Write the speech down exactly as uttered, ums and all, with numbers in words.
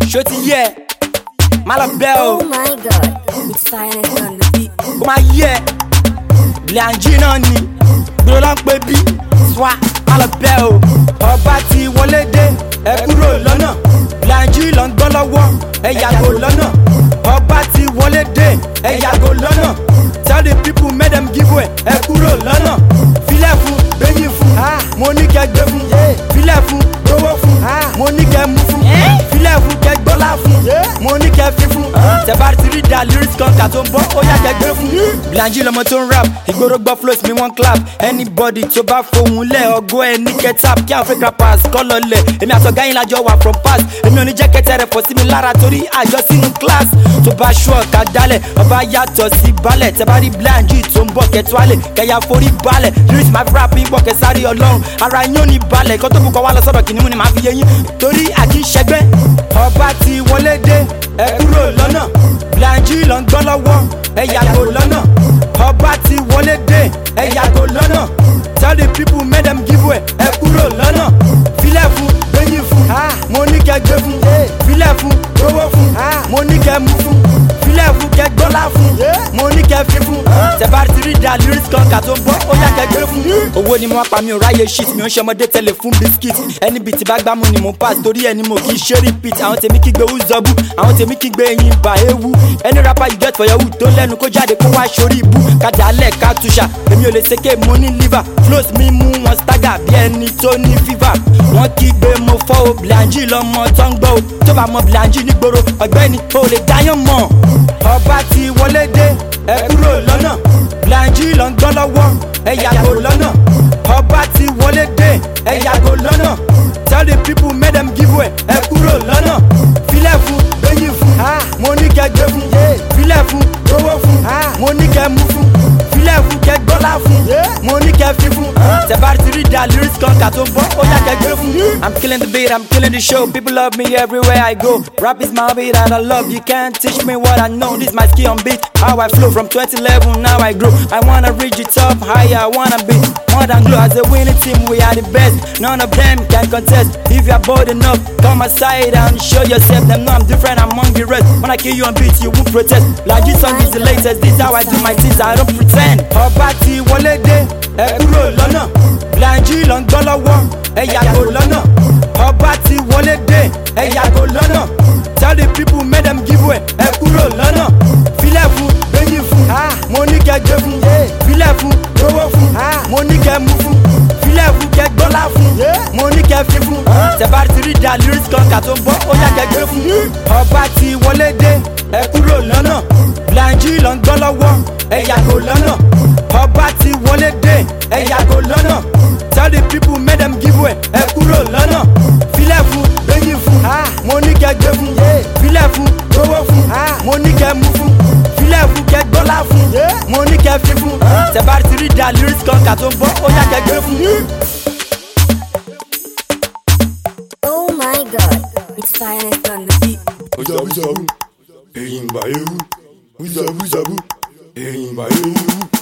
ṣó ti yẹ má lọ bẹ́ o. Oh my God, it's finest on the beat. Kó máa yẹ Blangy náà ni gbèrò ló ń pè bí swa má lọ bẹ́ o. Ọba ti wọlé dé ẹ kúrò lọ́nà Blangy ló ń gbọ́ lọ́wọ́ ẹ yàgò lọ́nà. Ọba ti wọlé dé ẹ yàgò lọ́nà. Tell the people make them give way ẹ kúrò lọ́nà. Filẹ̀ fún gbẹ̀yìn fún mo ní kẹ́ gbé fún. Filẹ̀ fún gbowó fún mo ní kẹ́ mú fún. Filẹ̀ fún kẹ́ gbọ́lá fún mo ní kẹ́ fi fún. Tẹ̀bárí ti rí da lyrics kan kà tó ń bọ́ ó yá kẹ́ gbé fún. Blangy lọmọ tó ń rap ìgboro gbọ́ flows mi wọ́n clap. Anybody tó bá fohùn lẹ̀ ọgọ́ ẹ ní kẹ́ tap kí àwọn fake rappers kọ́ lọ lẹ̀. Èmi àtọ̀gá yín lájọ wà from past. Èmi ò ní jẹ́ kẹ́tẹ́ rẹ̀ fọ́ sí mi lára torí àjọ sínú class. Tó bá ṣú ọ̀ka dálẹ̀ ọba yàtọ̀ sí balẹ̀. Tẹ̀bárí Blangy tó ń bọ̀ kẹ́tùálẹ̀ kẹ́yà forí balẹ̀. Lyrics máa fi rap yín bọ̀ kẹ́sáré ọlọ́run ara yín ò ní balẹ̀. Ìkọ́ tó bù kọ́ wá lọ sọ́dọ̀ kìnìún ni màá fi yé yín torí àkínṣẹ́gbẹ́. Ọba ti wọlé dé ẹ kúrò lọ́nà Blangy ló ń gbọ́ lọ́wọ́ ẹ yàgò lọ́nà. Ọba ti wọlé dé ẹ yàgò lọ́nà. Tell the people make them give way ẹ kúrò lọ́nà. Filẹ̀ fún gbẹ̀yìn fún mo ní kẹ́ gbé fún. Filẹ̀ fún gbowó fún mo ní kẹ́ mú fún. Filẹ̀ fún kẹ́ gbọ́lá fún mo ní kẹ́ fi fún. Tẹ̀bárí ti rí da lyrics kan kà tó ń bọ́ ó yá kẹ́ gbé fún. Owó ni mo wá pa mi ò ráyè shit mi ò ń ṣe ọmọdé tẹ́lẹ̀ fún biscuit. Ẹni bìtì bá gbámú ni mo pass torí ẹni mo kì í ṣe repeat. Àwọn tèmi kígbe uzọbú àwọn tèmi kígbe eyín bá ewu. Any rapper you get for your wood tó lẹ́nu kó jáde kó wá sórí ibú. Kádàálẹ̀ ká túṣà èmi ò lè ṣèké mo ní liver. Flows mi mú wọn stagger bí ẹni tó ní fever. Wọ́n kígbe mo fọ́ o Blangy lọ́mọ tó ń gbọ́ o. Tó bá mọ Blangy nígboro ọ̀gbẹ́ni o lè dáyàn mọ̀. Ọba ti wọlé dé ẹ kúrò lọ́nà Blangy ló ń gbọ́ lọ́wọ́ ẹ yàgò lọ́nà. Ọba ti wọlé dé ẹ yàgò lọ́nà. Tell the people make them give way ẹ kúrò lọ́nà. Filẹ̀ fún gbẹ̀yìn fún mo ní kẹ́ gbé fún. Filẹ̀ fún gbowó fún mo ní kẹ́ mú fún. Filẹ̀ fún kẹ́ gbọ́lá fún mo ní kẹ́ fi fún. Tẹ̀bárí ti rí da lyrics kan kà tó ń bọ́ ó yá kẹ́ gbé fún. I'm killing the beat, I'm killing the show. People love me everywhere I go. Rap is my beat and I love. You can't teach me what I know. This my skill on beat. How I flow from twenty eleven now I grow. I wanna reach it up higher. I wanna be more than glow. As a winning team we are the best. None of them can contest. If you are bold enough, come aside and show yourself. Them know I'm different among the rest. When I kill you on beat, you won't protest. Blangy song is the latest. This how I do my things. I don't pretend. Ọba ti wọlé dé ẹ kúrò lọ́nà Blangy ló ń gbọ́ lọ́wọ́ ẹ yàgò lọ́nà. Ọba ti wọlé dé ẹ yàgò lọ́nà. Tell the people make them give way ẹ kúrò lọ́nà. Filẹ̀ fún gbẹ̀yìn fún mo ní kẹ́ gbé fún. Filẹ̀ fún gbowó fún mo ní kẹ́ mú fún. Filẹ̀ fún kẹ́ gbọ́lá fún mo ní kẹ́ fi fún. Tẹ̀bárí ti rí da lyrics kan kà tó ń bọ́ ó yá kẹ́ gbé fún. Ọba ti wọlé dé ẹ kúrò lọ́nà Blangy ló ń gbọ́ lọ́wọ́ ẹ yàgò lọ́nà. Ọba ti wọlé dé ẹ yàgò lọ́nà. Tell the people make them give way ẹ kúrò lọ́nà. Filẹ̀ fún gbẹ̀yìn fún mo ní kẹ́ gbé fún. Filẹ̀ fún gbowó fún mo ní kẹ́ mú fún. Filẹ̀ fún kẹ́ gbọ́lá fún mo ní kẹ́ fi fún. Tẹ̀bárí ti rí da lyrics kan kà tó ń bọ́ ó yá kẹ́ gbé fún. Oh my God, it's finest on the beat. Uzabu zabu, eyín bá ewu. Uzabu zabu, eyín bá ewu.